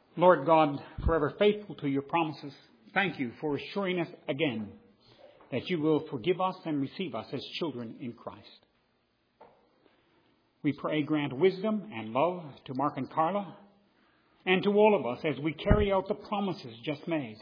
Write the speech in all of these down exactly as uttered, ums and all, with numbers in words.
Lord God, forever faithful to your promises, thank you for assuring us again that you will forgive us and receive us as children in Christ. We pray grant wisdom and love to Mark and Carla and to all of us as we carry out the promises just made.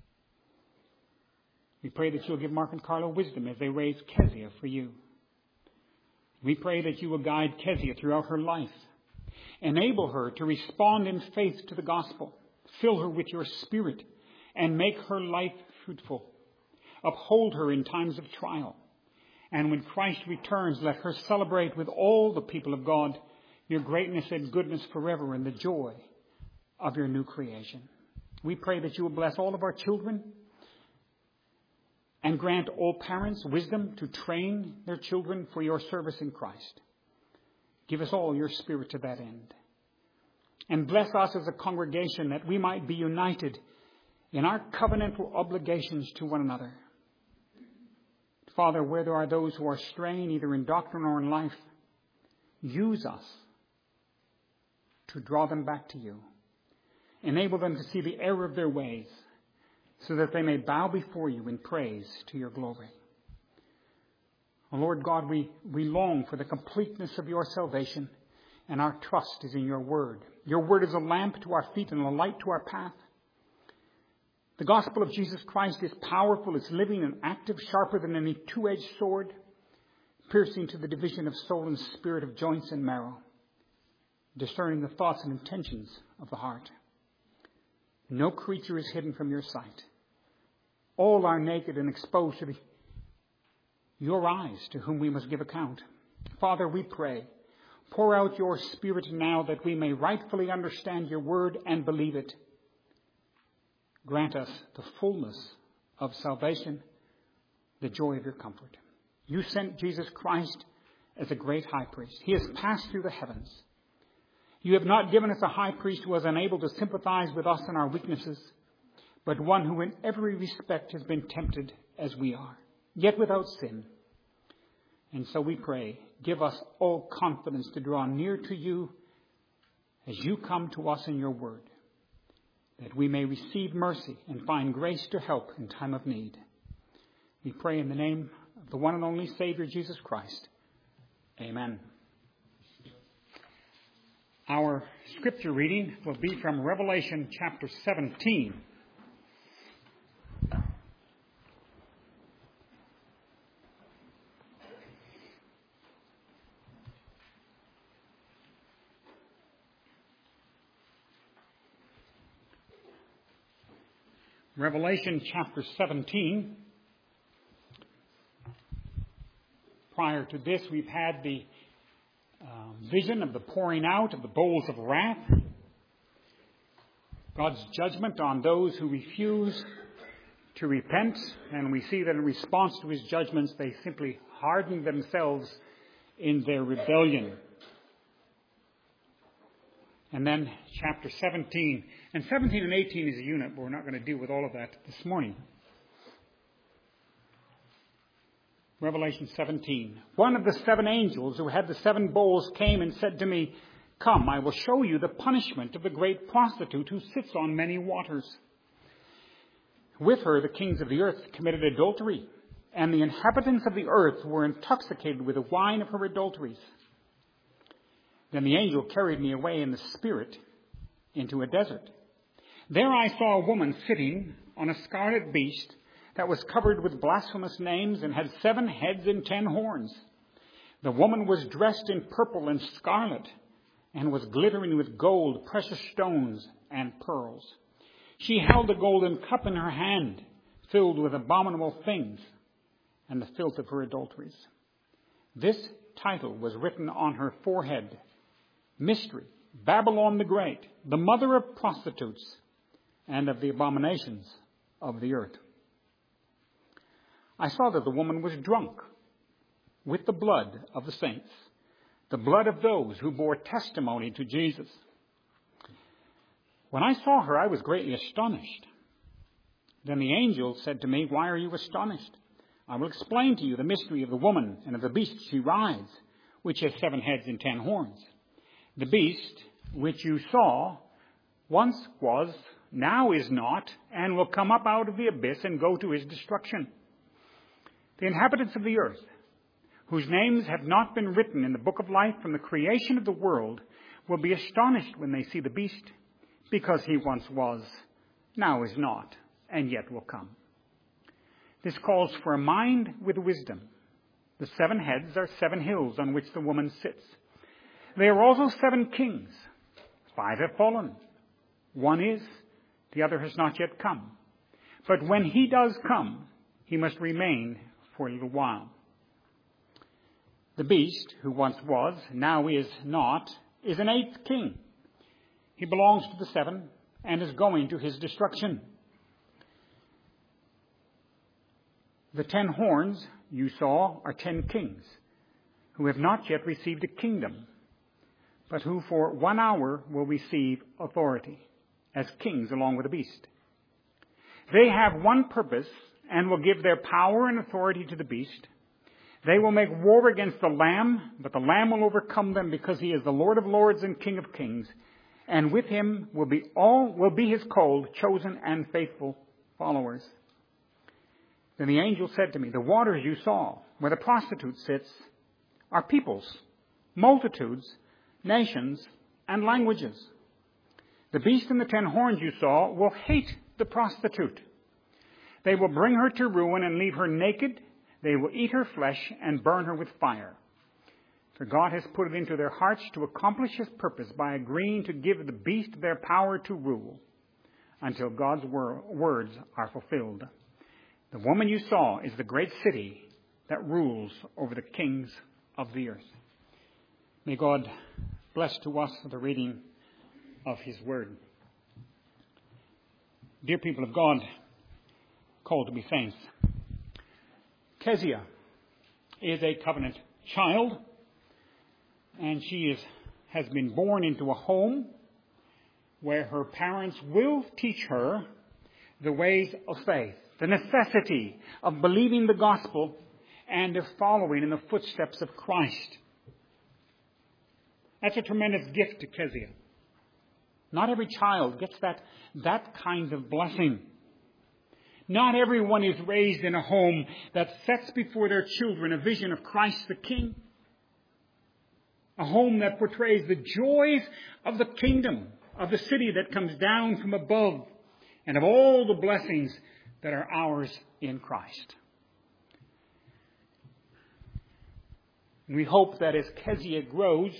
We pray that you'll give Mark and Carla wisdom as they raise Kezia for you. We pray that you will guide Kezia throughout her life. Enable her to respond in faith to the gospel. Fill her with your spirit and make her life fruitful. Uphold her in times of trial. And when Christ returns, let her celebrate with all the people of God your greatness and goodness forever and the joy of your new creation. We pray that you will bless all of our children and grant all parents wisdom to train their children for your service in Christ. Give us all your spirit to that end. And bless us as a congregation that we might be united in our covenantal obligations to one another. Father, where there are those who are straying either in doctrine or in life, use us to draw them back to you. Enable them to see the error of their ways so that they may bow before you in praise to your glory. Oh, Lord God, we, we long for the completeness of your salvation, and our trust is in your word. Your word is a lamp to our feet and a light to our path. The gospel of Jesus Christ is powerful, it's living and active, sharper than any two-edged sword, piercing to the division of soul and spirit, of joints and marrow, discerning the thoughts and intentions of the heart. No creature is hidden from your sight. All are naked and exposed to the your eyes, to whom we must give account. Father, we pray, pour out your Spirit now that we may rightfully understand your word and believe it. Grant us the fullness of salvation, the joy of your comfort. You sent Jesus Christ as a great high priest. He has passed through the heavens. You have not given us a high priest who was unable to sympathize with us in our weaknesses, but one who in every respect has been tempted as we are, yet without sin. And so we pray, give us all confidence to draw near to you as you come to us in your word, that we may receive mercy and find grace to help in time of need. We pray in the name of the one and only Savior, Jesus Christ. Amen. Our scripture reading will be from Revelation chapter seventeen. Revelation chapter seventeen. Prior to this, we've had the uh, vision of the pouring out of the bowls of wrath, God's judgment on those who refuse to repent, and we see that in response to his judgments, they simply harden themselves in their rebellion. And then chapter seventeen. And seventeen and eighteen is a unit, but we're not going to deal with all of that this morning. Revelation seventeen. One of the seven angels who had the seven bowls came and said to me, "Come, I will show you the punishment of the great prostitute who sits on many waters. With her the kings of the earth committed adultery, and the inhabitants of the earth were intoxicated with the wine of her adulteries." Then the angel carried me away in the spirit into a desert. There I saw a woman sitting on a scarlet beast that was covered with blasphemous names and had seven heads and ten horns. The woman was dressed in purple and scarlet and was glittering with gold, precious stones, and pearls. She held a golden cup in her hand, filled with abominable things and the filth of her adulteries. This title was written on her forehead: Mystery, Babylon the Great, the mother of prostitutes and of the abominations of the earth. I saw that the woman was drunk with the blood of the saints, the blood of those who bore testimony to Jesus. When I saw her, I was greatly astonished. Then the angel said to me, "Why are you astonished? I will explain to you the mystery of the woman and of the beast she rides, which has seven heads and ten horns. The beast which you saw once was, now is not, and will come up out of the abyss and go to his destruction. The inhabitants of the earth, whose names have not been written in the book of life from the creation of the world, will be astonished when they see the beast, because he once was, now is not, and yet will come. This calls for a mind with wisdom. The seven heads are seven hills on which the woman sits. There are also seven kings. Five have fallen. One is, the other has not yet come. But when he does come, he must remain for a little while. The beast, who once was, now is not, is an eighth king. He belongs to the seven and is going to his destruction. The ten horns you saw are ten kings who have not yet received a kingdom, but who for one hour will receive authority as kings along with the beast. They have one purpose and will give their power and authority to the beast. They will make war against the Lamb, but the Lamb will overcome them because he is the Lord of lords and King of kings. And with him will be all will be his called, chosen, and faithful followers. Then the angel said to me, the waters you saw, where the prostitute sits, are peoples, multitudes, nations, and languages. The beast and the ten horns you saw will hate the prostitute. They will bring her to ruin and leave her naked. They will eat her flesh and burn her with fire. For God has put it into their hearts to accomplish his purpose by agreeing to give the beast their power to rule until God's wor- words are fulfilled. The woman you saw is the great city that rules over the kings of the earth. May God bless to us the reading of his word. Dear people of God, called to be saints, Kezia is a covenant child, and she is, has been born into a home where her parents will teach her the ways of faith, the necessity of believing the gospel and of following in the footsteps of Christ. That's a tremendous gift to Kezia. Not every child gets that, that kind of blessing. Not everyone is raised in a home that sets before their children a vision of Christ the King. A home that portrays the joys of the kingdom, of the city that comes down from above, and of all the blessings that are ours in Christ. We hope that as Kezia grows,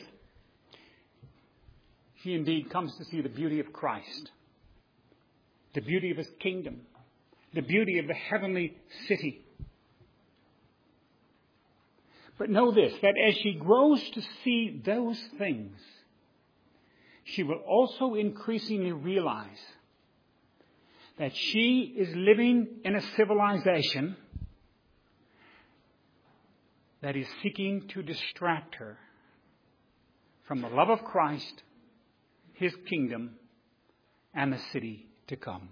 she indeed comes to see the beauty of Christ, the beauty of his kingdom, the beauty of the heavenly city. But know this, that as she grows to see those things, she will also increasingly realize that she is living in a civilization that is seeking to distract her from the love of Christ, his kingdom, and the city to come.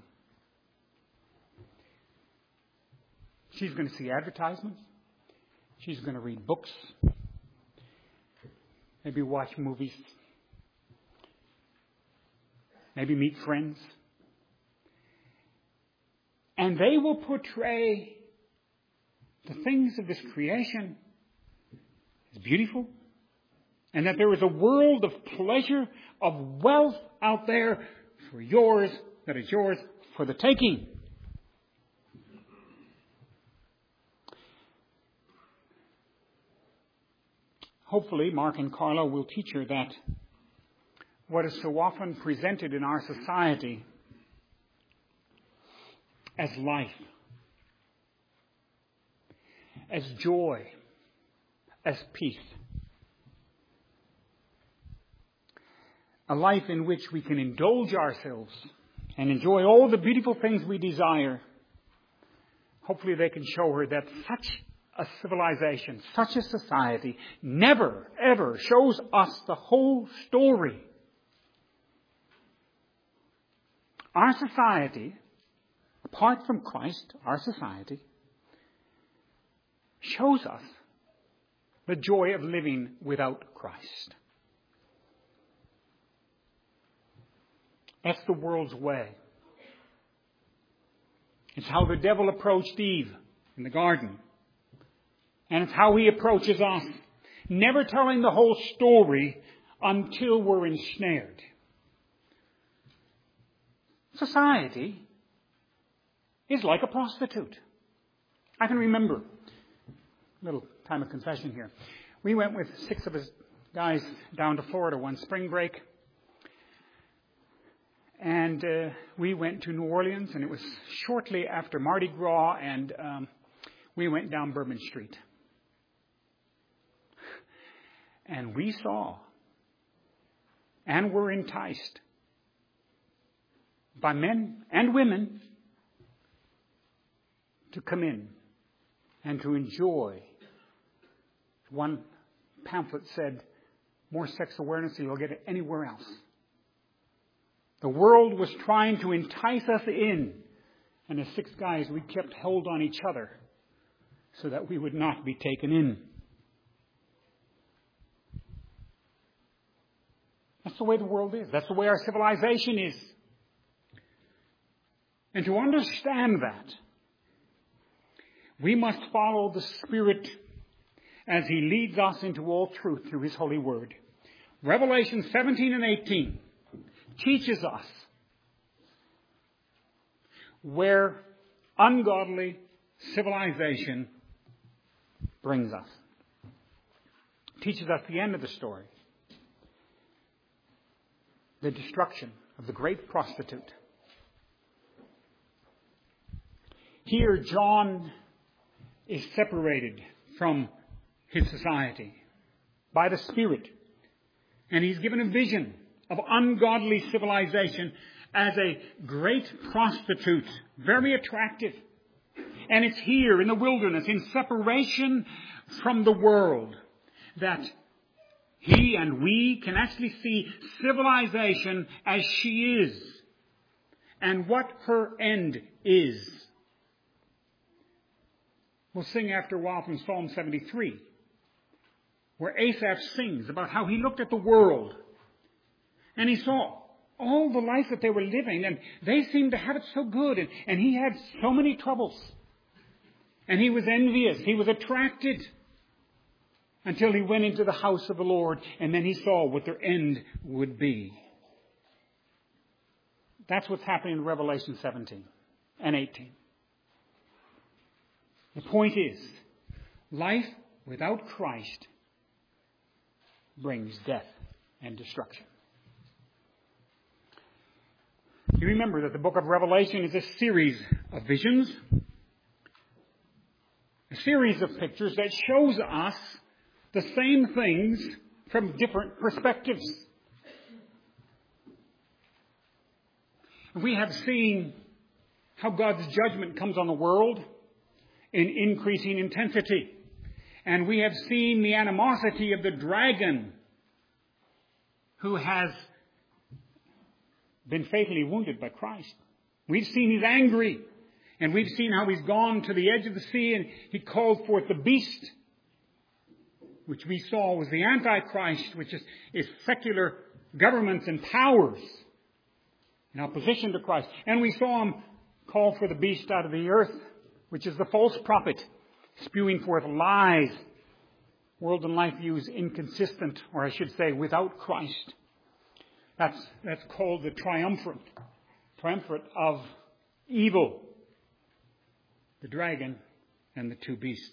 She's going to see advertisements. She's going to read books. Maybe watch movies. Maybe meet friends. And they will portray the things of this creation as beautiful, and that there is a world of pleasure, of wealth out there for yours, that is yours for the taking. Hopefully, Mark and Carla will teach her that what is so often presented in our society as life, as joy, as peace, a life in which we can indulge ourselves and enjoy all the beautiful things we desire. Hopefully they can show her that such a civilization, such a society, never, ever shows us the whole story. Our society, apart from Christ, our society, shows us the joy of living without Christ. That's the world's way. It's how the devil approached Eve in the garden. And it's how he approaches us. Never telling the whole story until we're ensnared. Society is like a prostitute. I can remember, a little time of confession here. We went with six of us guys down to Florida one spring break. And uh, we went to New Orleans, and it was shortly after Mardi Gras, and um, we went down Bourbon Street. And we saw and were enticed by men and women to come in and to enjoy. One pamphlet said, more sex awareness than you'll get anywhere else. The world was trying to entice us in. And as six guys, we kept hold on each other so that we would not be taken in. That's the way the world is. That's the way our civilization is. And to understand that, we must follow the Spirit as He leads us into all truth through His holy word. Revelation seventeen and eighteen teaches us where ungodly civilization brings us. Teaches us the end of the story. The destruction of the great prostitute. Here, John is separated from his society by the Spirit. And he's given a vision of ungodly civilization as a great prostitute, very attractive. And it's here in the wilderness, in separation from the world, that he and we can actually see civilization as she is and what her end is. We'll sing after a while from Psalm seventy-three, where Asaph sings about how he looked at the world and he saw all the life that they were living, and they seemed to have it so good, and, and he had so many troubles. And he was envious, he was attracted, until he went into the house of the Lord, and then he saw what their end would be. That's what's happening in Revelation seventeen and eighteen. The point is, life without Christ brings death and destruction. You remember that the book of Revelation is a series of visions, a series of pictures that shows us the same things from different perspectives. We have seen how God's judgment comes on the world in increasing intensity. And we have seen the animosity of the dragon, who has been fatally wounded by Christ. We've seen he's angry. And we've seen how he's gone to the edge of the sea and he called forth the beast, which we saw was the Antichrist, which is, is secular governments and powers in opposition to Christ. And we saw him call for the beast out of the earth, which is the false prophet, spewing forth lies, world and life views inconsistent, or I should say without Christ. That's, that's called the triumvirate, triumvirate of evil, the dragon and the two beasts.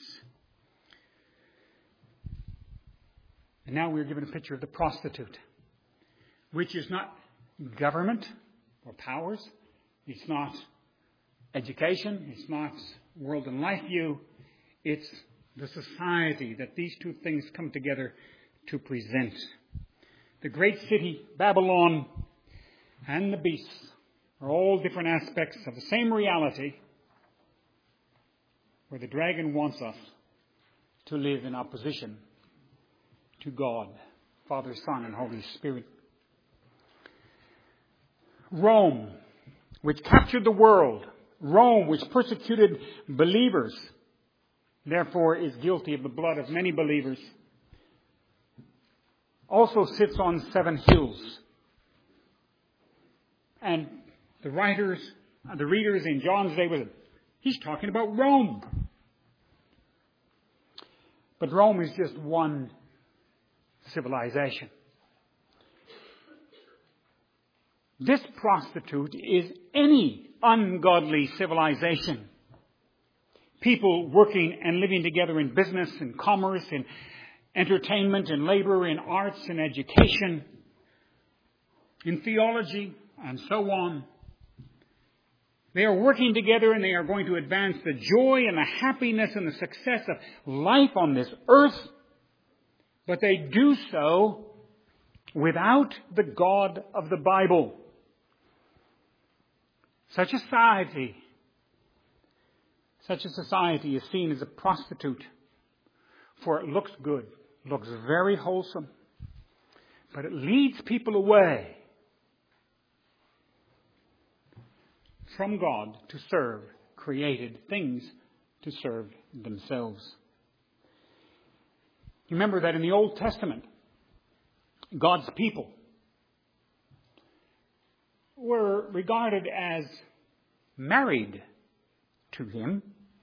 And now we're given a picture of the prostitute, which is not government or powers. It's not education. It's not world and life view. It's the society that these two things come together to present. The great city, Babylon, and the beasts are all different aspects of the same reality, where the dragon wants us to live in opposition to God, Father, Son, and Holy Spirit. Rome, which captured the world, Rome, which persecuted believers, therefore is guilty of the blood of many believers, also sits on seven hills And the writers, the readers in John's day, was he's talking about Rome. But Rome is just one civilization. This prostitute is any ungodly civilization. People working and living together in business and commerce, in entertainment and labor, in arts and education, in theology, and so on. They are working together and they are going to advance the joy and the happiness and the success of life on this earth. But they do so without the God of the Bible. Such a society, such a society is seen as a prostitute, for it looks good, looks very wholesome, but it leads people away from God to serve created things, to serve themselves. Remember that in the Old Testament, God's people were regarded as married to Him.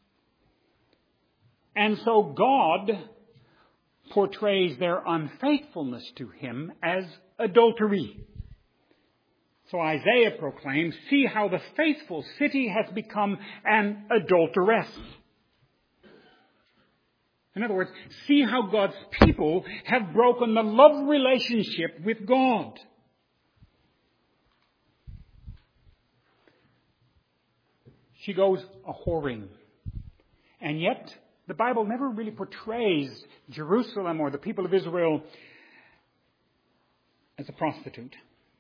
And so God portrays their unfaithfulness to Him as adultery. So Isaiah proclaims, "See how the faithful city has become an adulteress." In other words, see how God's people have broken the love relationship with God. She goes a-whoring. And yet, the Bible never really portrays Jerusalem or the people of Israel as a prostitute.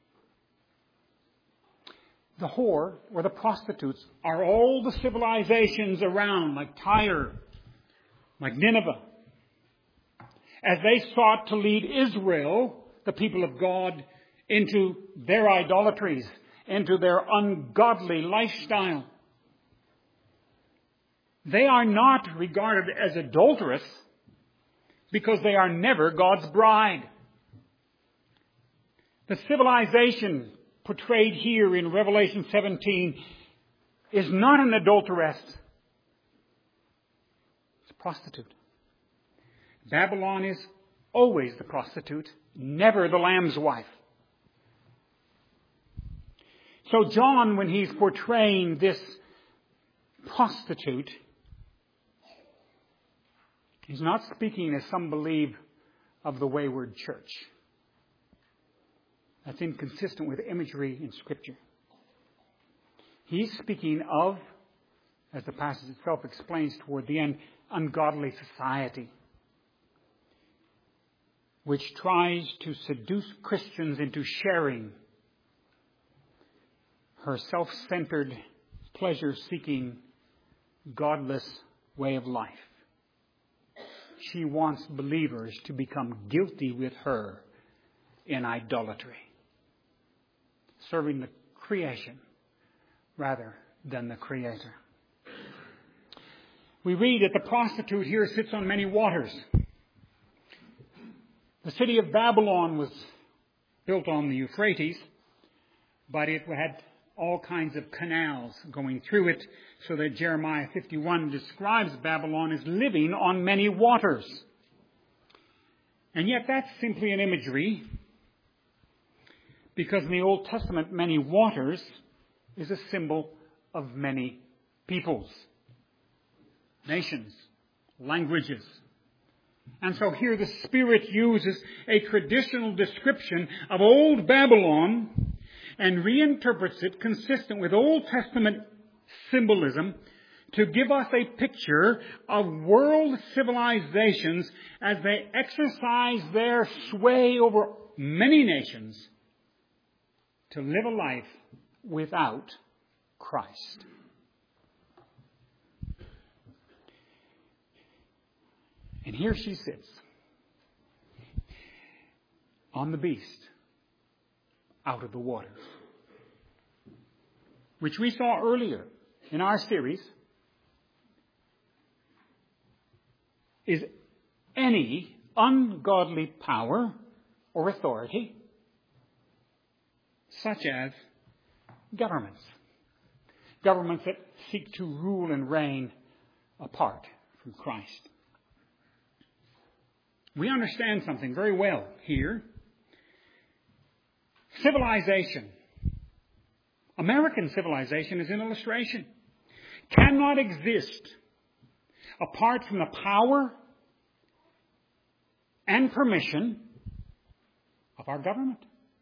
The whore, or the prostitutes, are all the civilizations around, like Tyre, like Nineveh. As they sought to lead Israel, the people of God, into their idolatries, into their ungodly lifestyle. They are not regarded as adulterous because they are never God's bride. The civilization portrayed here in Revelation seventeen is not an adulteress. It's a prostitute. Babylon is always the prostitute, never the Lamb's wife. So John, when he's portraying this prostitute, he's not speaking, as some believe, of the wayward church. That's inconsistent with imagery in Scripture. He's speaking of, as the passage itself explains toward the end, ungodly society, which tries to seduce Christians into sharing her self-centered, pleasure-seeking, godless way of life. She wants believers to become guilty with her in idolatry, serving the creation rather than the Creator. We read that the prostitute here sits on many waters. The city of Babylon was built on the Euphrates, but it had all kinds of canals going through it, so that Jeremiah fifty-one describes Babylon as living on many waters. And yet that's simply an imagery, because in the Old Testament, many waters is a symbol of many peoples, nations, languages. And so here the Spirit uses a traditional description of old Babylon and reinterprets it consistent with Old Testament symbolism to give us a picture of world civilizations as they exercise their sway over many nations to live a life without Christ. And here she sits on the beast out of the waters, which we saw earlier in our series, is any ungodly power or authority, such as governments. Governments that seek to rule and reign apart from Christ. We understand something very well here. Civilization, American civilization, is an illustration, cannot exist apart from the power and permission of our government.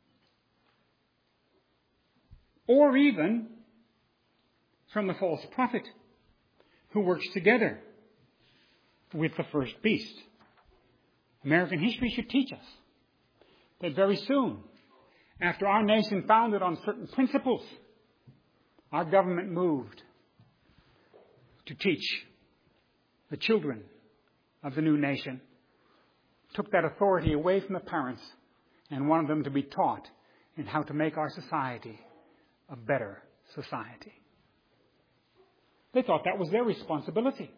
Or even from the false prophet who works together with the first beast. American history should teach us that very soon, after our nation founded on certain principles, our government moved to teach the children of the new nation, took that authority away from the parents and wanted them to be taught in how to make our society a better society. They thought that was their responsibility.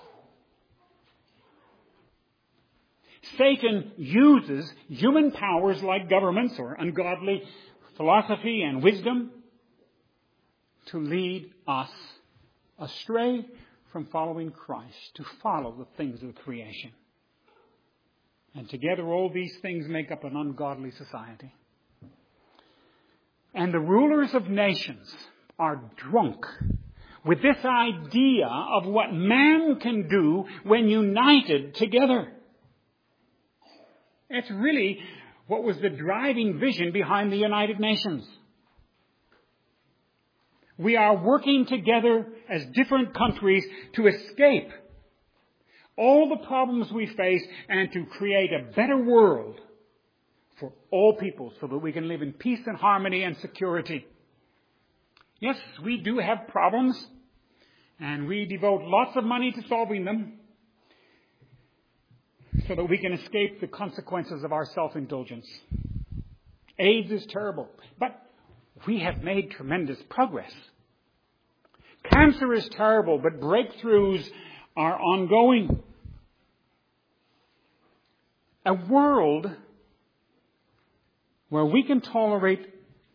Satan uses human powers like governments or ungodly philosophy and wisdom to lead us astray from following Christ, to follow the things of creation. And together all these things make up an ungodly society. And the rulers of nations are drunk with this idea of what man can do when united together. It's really what was the driving vision behind the United Nations. We are working together as different countries to escape all the problems we face and to create a better world for all people so that we can live in peace and harmony and security. Yes, we do have problems, and we devote lots of money to solving them so that we can escape the consequences of our self-indulgence. AIDS is terrible, but we have made tremendous progress. Cancer is terrible, but breakthroughs are ongoing. A world where we can tolerate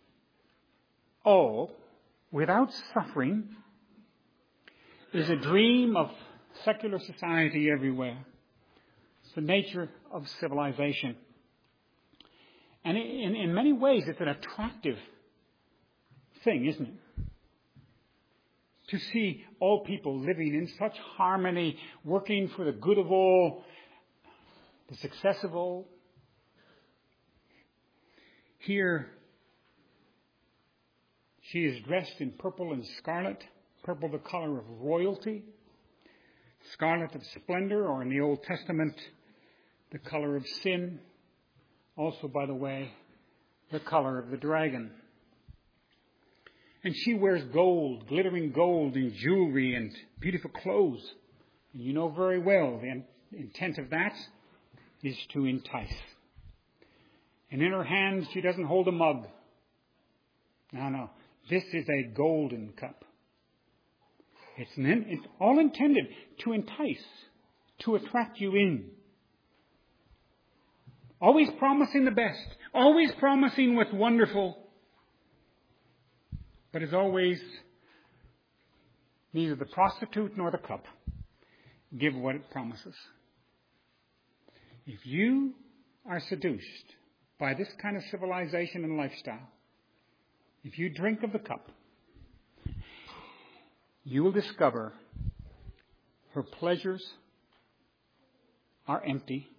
all without suffering is a dream of secular society everywhere. It's the nature of civilization. And in, in many ways, it's an attractive thing, isn't it? To see all people living in such harmony, working for the good of all, the success of all. Here, she is dressed in purple and scarlet, purple the color of royalty, scarlet of splendor, or in the Old Testament, the color of sin. Also, by the way, the color of the dragon. And she wears gold, glittering gold in jewelry and beautiful clothes. And you know very well the intent of that is to entice. And in her hands she doesn't hold a mug. No, no. This is a golden cup. It's, an, it's all intended to entice, to attract you in. Always promising the best. Always promising what's wonderful. But as always, neither the prostitute nor the cup give what it promises. If you are seduced by this kind of civilization and lifestyle, if you drink of the cup, you will discover her pleasures are empty.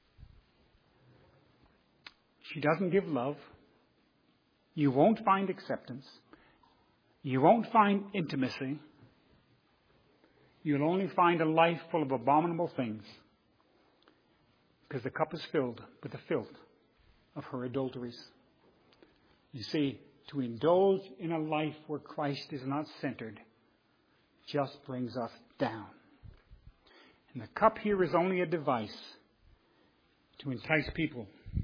She doesn't give love. You won't find acceptance. You won't find intimacy. You'll only find a life full of abominable things, because the cup is filled with the filth of her adulteries. You see, to indulge in a life where Christ is not centered just brings us down. And the cup here is only a device to entice people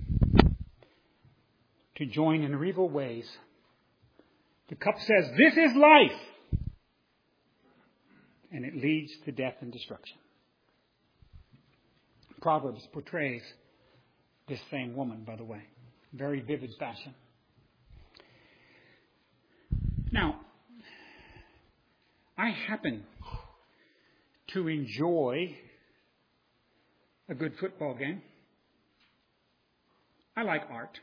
to join in her evil ways. The cup says, this is life. And it leads to death and destruction. Proverbs portrays this same woman, by the way. Very vivid fashion. Now, I happen to enjoy a good football game. I like art.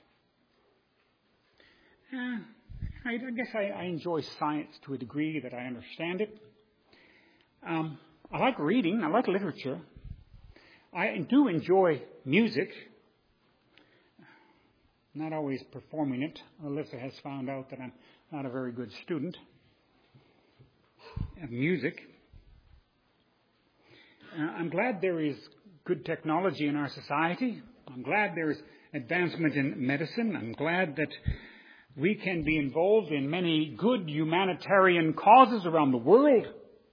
Uh, I, I guess I, I enjoy science to a degree that I understand it. Um, I like reading. I like literature. I do enjoy music. Not always performing it. Alyssa has found out that I'm not a very good student of music. Uh, I'm glad there is good technology in our society. I'm glad there is advancement in medicine. I'm glad that we can be involved in many good humanitarian causes around the world.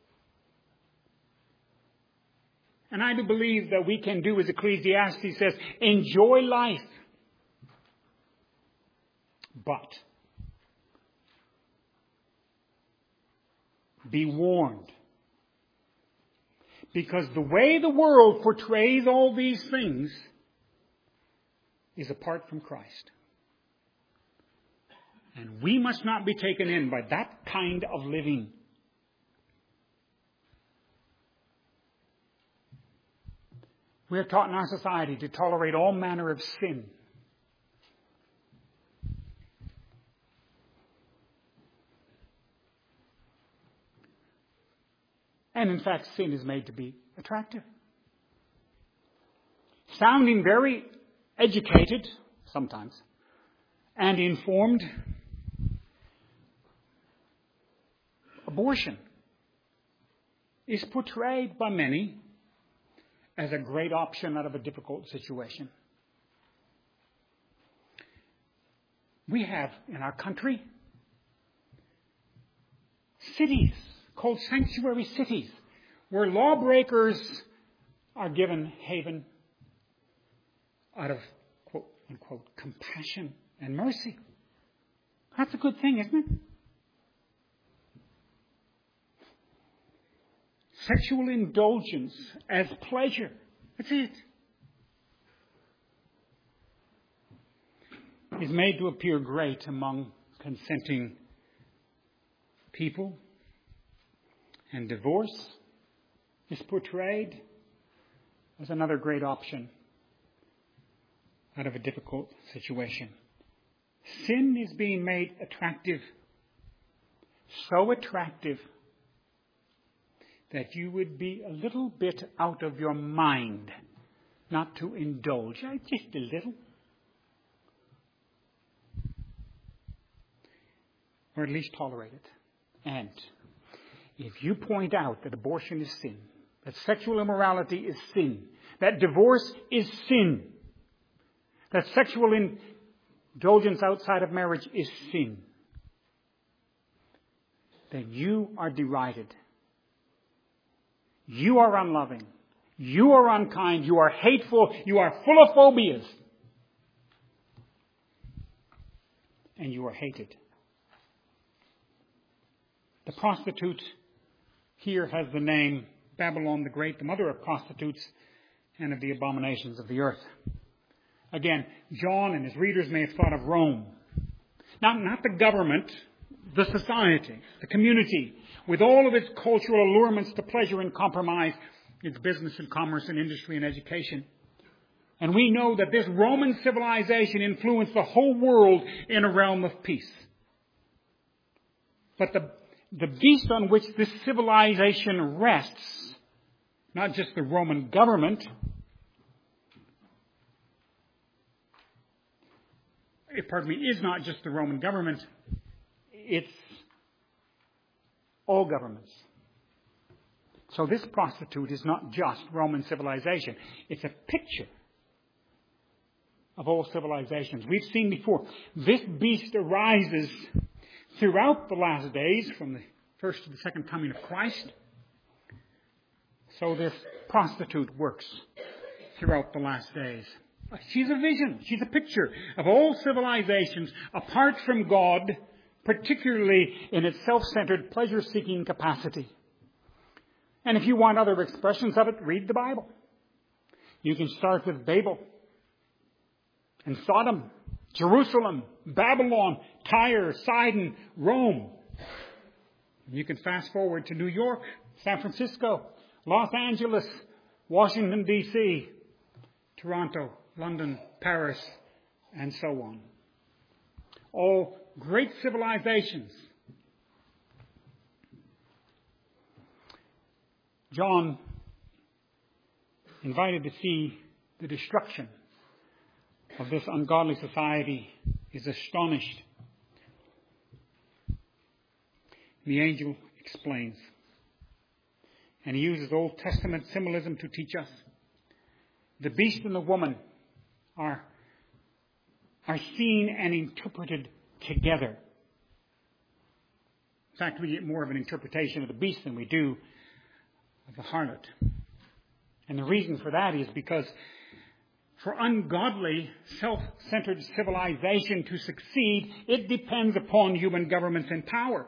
And I do believe that we can do as Ecclesiastes says, enjoy life. But be warned. Because the way the world portrays all these things is apart from Christ. And we must not be taken in by that kind of living. We are taught in our society to tolerate all manner of sin. And in fact, sin is made to be attractive. Sounding very educated, sometimes, and informed, abortion is portrayed by many as a great option out of a difficult situation. We have in our country cities called sanctuary cities, where lawbreakers are given haven out of, quote, unquote, compassion and mercy. That's a good thing, isn't it? Sexual indulgence as pleasure. That's it. Is made to appear great among consenting people. And divorce is portrayed as another great option out of a difficult situation. Sin is being made attractive, so attractive that you would be a little bit out of your mind not to indulge, just a little. Or at least tolerate it. And if you point out that abortion is sin, that sexual immorality is sin, that divorce is sin, that sexual indulgence outside of marriage is sin, then you are derided. You are unloving. You are unkind. You are hateful. You are full of phobias. And you are hated. The prostitute here has the name Babylon the Great, the mother of prostitutes and of the abominations of the earth. Again, John and his readers may have thought of Rome. Not, not the government, the society, the community, with all of its cultural allurements to pleasure and compromise, its business and commerce and industry and education. And we know that this Roman civilization influenced the whole world in a realm of peace. But the The beast on which this civilization rests, not just the Roman government, pardon me, is not just the Roman government, it's all governments. So this prostitute is not just Roman civilization. It's a picture of all civilizations. We've seen before, this beast arises throughout the last days, from the first to the second coming of Christ. So this prostitute works throughout the last days. She's a vision. She's a picture of all civilizations apart from God, particularly in its self-centered, pleasure-seeking capacity. And if you want other expressions of it, read the Bible. You can start with Babel and Sodom, Jerusalem, Babylon, Tyre, Sidon, Rome. You can fast forward to New York, San Francisco, Los Angeles, Washington, D C, Toronto, London, Paris, and so on. All great civilizations. John, invited to see the destruction of this ungodly society, is astonished. The angel explains. And he uses Old Testament symbolism to teach us. The beast and the woman are, are seen and interpreted together. In fact, we get more of an interpretation of the beast than we do of the harlot. And the reason for that is because for ungodly, self-centered civilization to succeed, it depends upon human governments and power.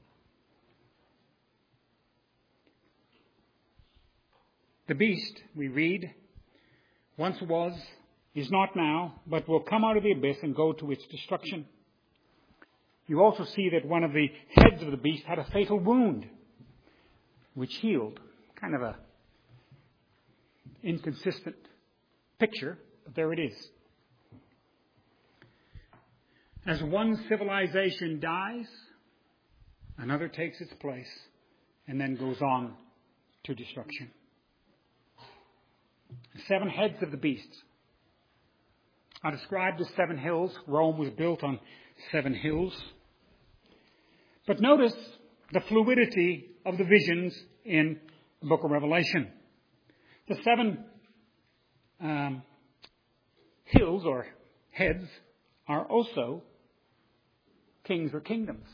The beast, we read, once was, is not now, but will come out of the abyss and go to its destruction. You also see that one of the heads of the beast had a fatal wound, which healed. Kind of a inconsistent picture, but there it is. As one civilization dies, another takes its place and then goes on to destruction. The seven heads of the beast are described as seven hills. Rome was built on seven hills. But notice the fluidity of the visions in the book of Revelation. The seven um, hills or heads are also kings or kingdoms.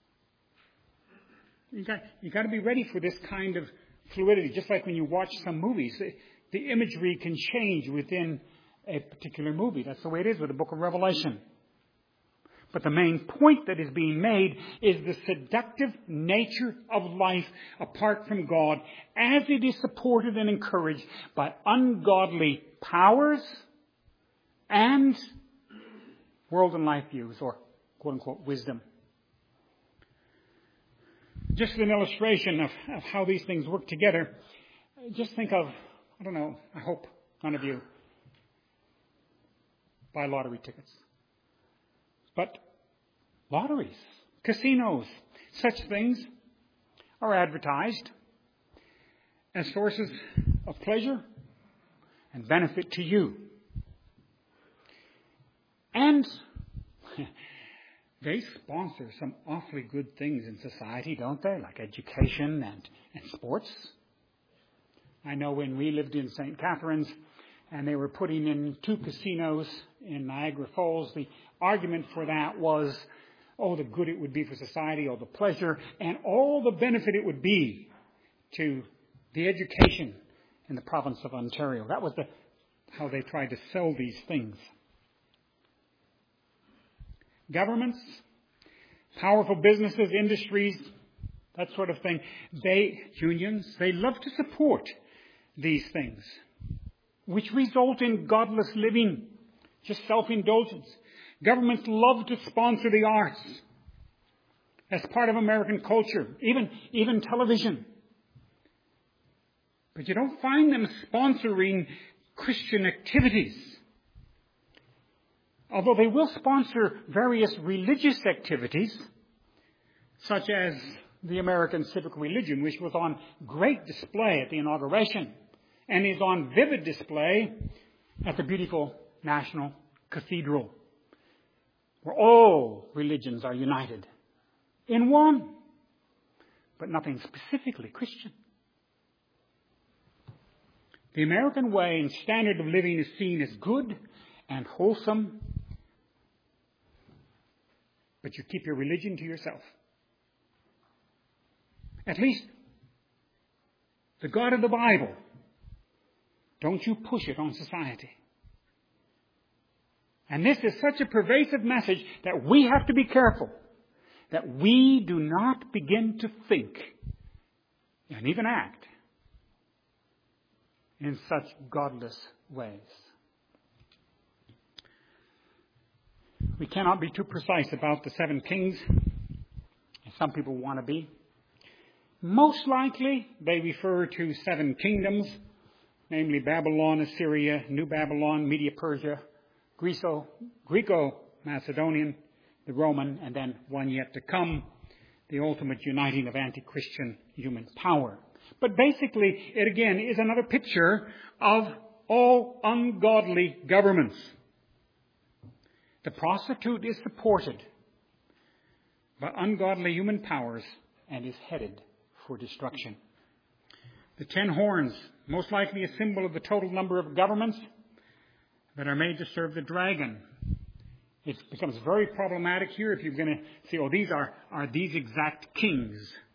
You got, you got to be ready for this kind of fluidity. Just like when you watch some movies, the, the imagery can change within a particular movie. That's the way it is with the book of Revelation. But the main point that is being made is the seductive nature of life apart from God, as it is supported and encouraged by ungodly powers and world and life views, or quote-unquote wisdom. Just an illustration of, of how these things work together. Just think of, I don't know, I hope none of you buy lottery tickets. But lotteries, casinos, such things are advertised as sources of pleasure and benefit to you. And they sponsor some awfully good things in society, don't they? Like education and, and sports. I know when we lived in Saint Catharines and they were putting in two casinos in Niagara Falls, the argument for that was, oh, the good it would be for society, or the pleasure, and all the benefit it would be to the education in the province of Ontario. That was the, how they tried to sell these things. Governments, powerful businesses, industries, that sort of thing, they, unions, they love to support these things, which result in godless living, just self-indulgence. Governments love to sponsor the arts as part of American culture, even, even television. But you don't find them sponsoring Christian activities. Although they will sponsor various religious activities, such as the American civic religion, which was on great display at the inauguration and is on vivid display at the beautiful National Cathedral, where all religions are united in one, but nothing specifically Christian. The American way and standard of living is seen as good and wholesome, but you keep your religion to yourself. At least the God of the Bible, don't you push it on society. And this is such a pervasive message that we have to be careful that we do not begin to think and even act in such godless ways. We cannot be too precise about the seven kings, as some people want to be. Most likely, they refer to seven kingdoms, namely Babylon, Assyria, New Babylon, Media-Persia, Greco, Greco-Macedonian, the Roman, and then one yet to come, the ultimate uniting of anti-Christian human power. But basically, it again is another picture of all ungodly governments. The prostitute is supported by ungodly human powers and is headed for destruction. The ten horns, most likely a symbol of the total number of governments that are made to serve the dragon. It becomes very problematic here if you're going to say, oh, these are, are these exact kings.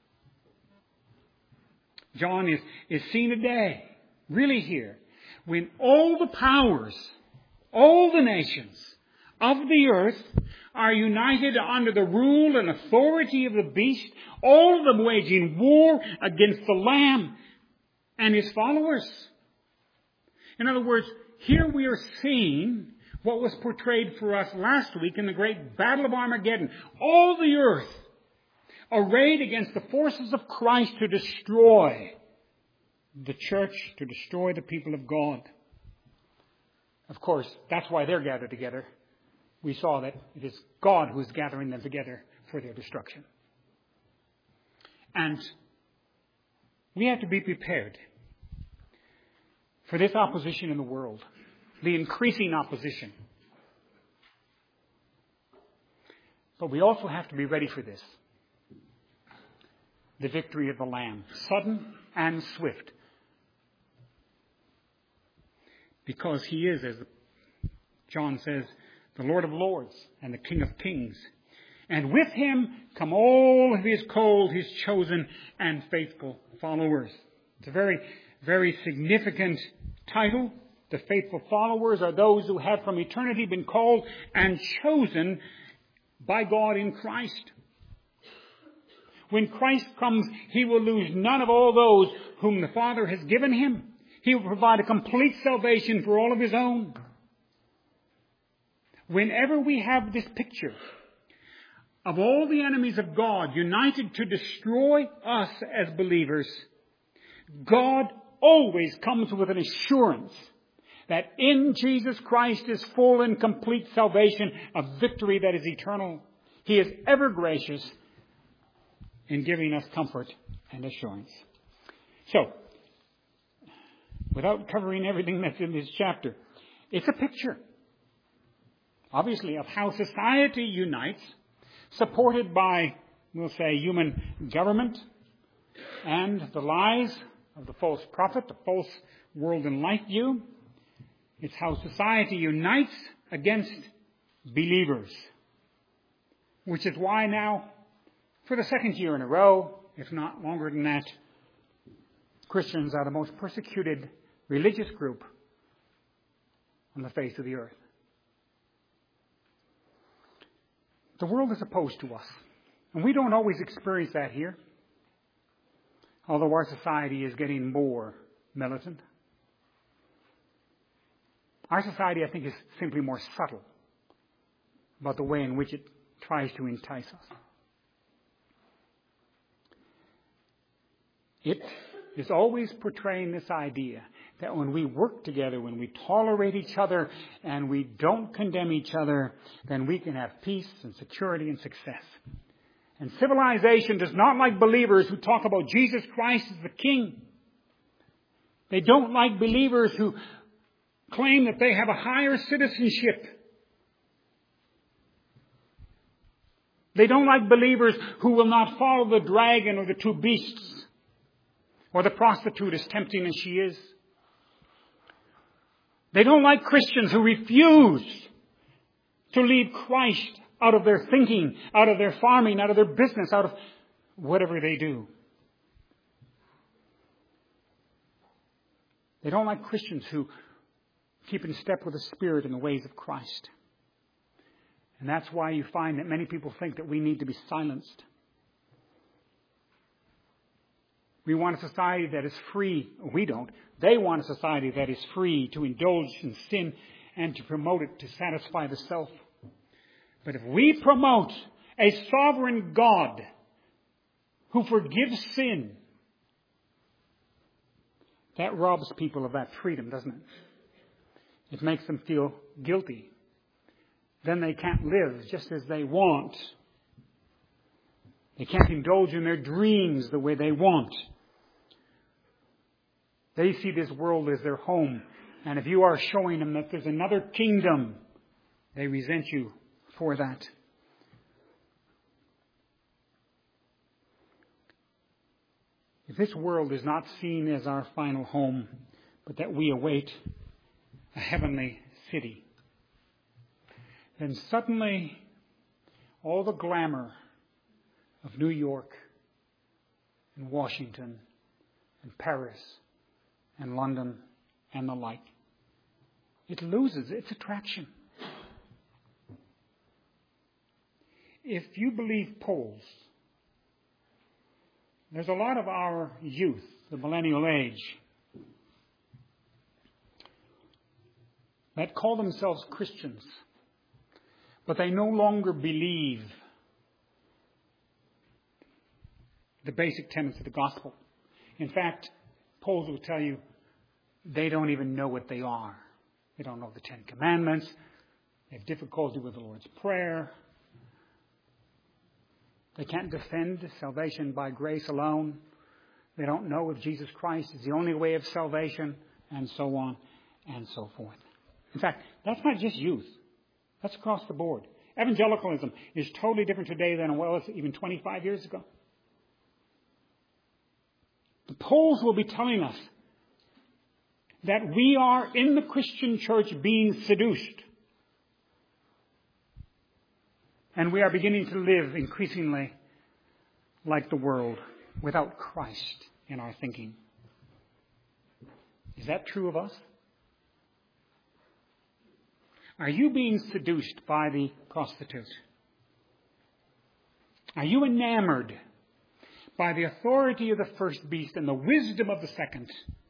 John is, is seen a day, really here, when all the powers, all the nations of the earth are united under the rule and authority of the beast, all of them waging war against the Lamb and his followers. In other words, here we are seeing what was portrayed for us last week in the great Battle of Armageddon. All the earth arrayed against the forces of Christ to destroy the church, to destroy the people of God. Of course, that's why they're gathered together. We saw that it is God who is gathering them together for their destruction. And we have to be prepared for this opposition in the world, the increasing opposition. But we also have to be ready for this. The victory of the Lamb, sudden and swift. Because he is, as John says, the Lord of Lords and the King of Kings. And with him come all of his called, his chosen and faithful followers. It's a very, very significant title. The faithful followers are those who have from eternity been called and chosen by God in Christ. When Christ comes, he will lose none of all those whom the Father has given him. He will provide a complete salvation for all of his own. Whenever we have this picture of all the enemies of God united to destroy us as believers, God always comes with an assurance that in Jesus Christ is full and complete salvation, a victory that is eternal. He is ever gracious in giving us comfort and assurance. So, without covering everything that's in this chapter, it's a picture, obviously, of how society unites, supported by, we'll say, human government and the lies of the false prophet, the false world and life view. It's how society unites against believers. Which is why now, for the second year in a row, if not longer than that, Christians are the most persecuted religious group on the face of the earth. The world is opposed to us. And we don't always experience that here. Although our society is getting more militant. Our society, I think, is simply more subtle about the way in which it tries to entice us. It is always portraying this idea that when we work together, when we tolerate each other, and we don't condemn each other, then we can have peace and security and success. And civilization does not like believers who talk about Jesus Christ as the King. They don't like believers who claim that they have a higher citizenship. They don't like believers who will not follow the dragon or the two beasts or the prostitute, as tempting as she is. They don't like Christians who refuse to leave Christ out of their thinking, out of their farming, out of their business, out of whatever they do. They don't like Christians who keep in step with the Spirit and the ways of Christ. And that's why you find that many people think that we need to be silenced. We want a society that is free. We don't. They want a society that is free to indulge in sin and to promote it to satisfy the self. But if we promote a sovereign God who forgives sin. That robs people of that freedom, doesn't it? It makes them feel guilty. Then they can't live just as they want. They can't indulge in their dreams the way they want. They see this world as their home. And if you are showing them that there's another kingdom, they resent you for that. If this world is not seen as our final home, but that we await a heavenly city, then suddenly all the glamour of New York and Washington and Paris and London and the like, it loses its attraction. If you believe polls, there's a lot of our youth, the millennial age, that call themselves Christians, but they no longer believe the basic tenets of the gospel. In fact, polls will tell you they don't even know what they are. They don't know the Ten Commandments. They have difficulty with the Lord's Prayer. They can't defend salvation by grace alone. They don't know if Jesus Christ is the only way of salvation, and so on and so forth. In fact, that's not just youth. That's across the board. Evangelicalism is totally different today than it was even twenty-five years ago. The polls will be telling us that we are in the Christian church being seduced. And we are beginning to live increasingly like the world without Christ in our thinking. Is that true of us? Are you being seduced by the prostitute? Are you enamored by the authority of the first beast and the wisdom of the second?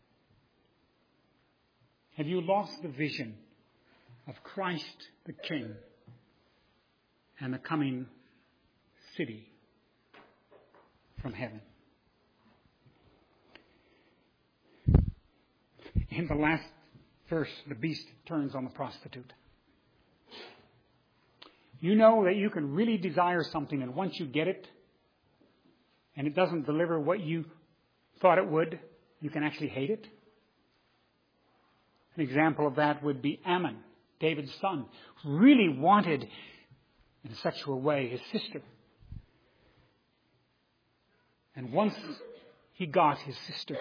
Have you lost the vision of Christ the King and the coming city from heaven? In the last verse, the beast turns on the prostitute. You know that you can really desire something, and once you get it, and it doesn't deliver what you thought it would, you can actually hate it. An example of that would be Ammon, David's son, who really wanted, in a sexual way, his sister. And once he got his sister,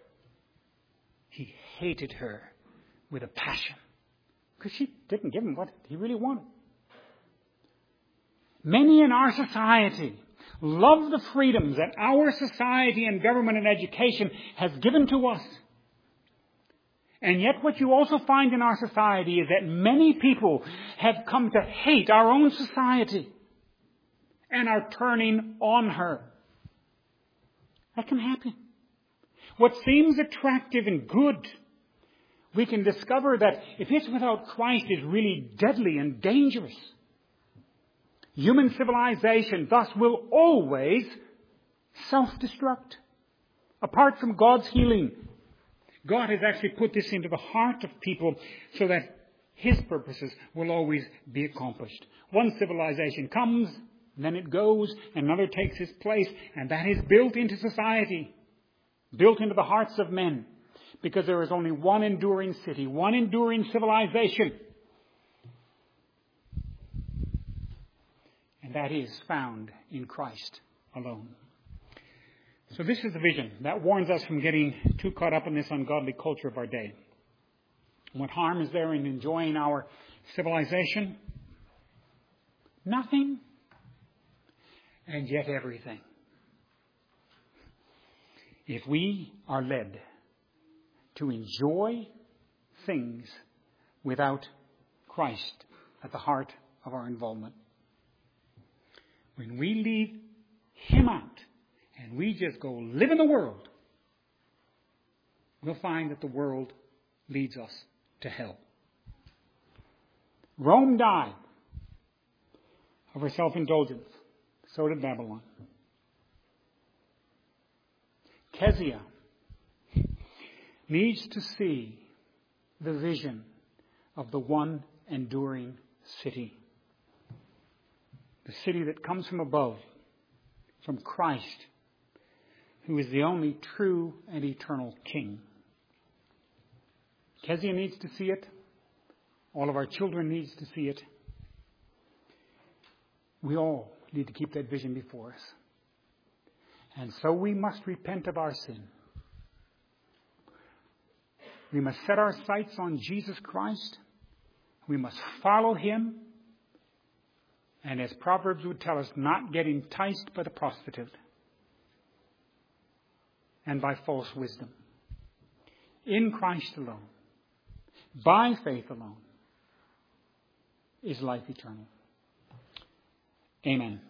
he hated her with a passion, because she didn't give him what he really wanted. Many in our society love the freedoms that our society and government and education has given to us. And yet what you also find in our society is that many people have come to hate our own society and are turning on her. That can happen. What seems attractive and good, we can discover that if it's without Christ, is really deadly and dangerous. Human civilization thus will always self-destruct. Apart from God's healing, God has actually put this into the heart of people so that His purposes will always be accomplished. One civilization comes, and then it goes, and another takes its place, and that is built into society, built into the hearts of men, because there is only one enduring city, one enduring civilization. And that is found in Christ alone. So this is the vision that warns us from getting too caught up in this ungodly culture of our day. What harm is there in enjoying our civilization? Nothing, and yet everything. If we are led to enjoy things without Christ at the heart of our involvement, when we leave Him out and we just go live in the world, we'll find that the world leads us to hell. Rome died of her self-indulgence. So did Babylon. Kezia needs to see the vision of the one enduring city. The city that comes from above, from Christ, who is the only true and eternal King. Kezia needs to see it. All of our children needs to see it. We all need to keep that vision before us. And so we must repent of our sin. We must set our sights on Jesus Christ. We must follow him. And as Proverbs would tell us, not get enticed by the prostitute and by false wisdom. In Christ alone, by faith alone, is life eternal. Amen.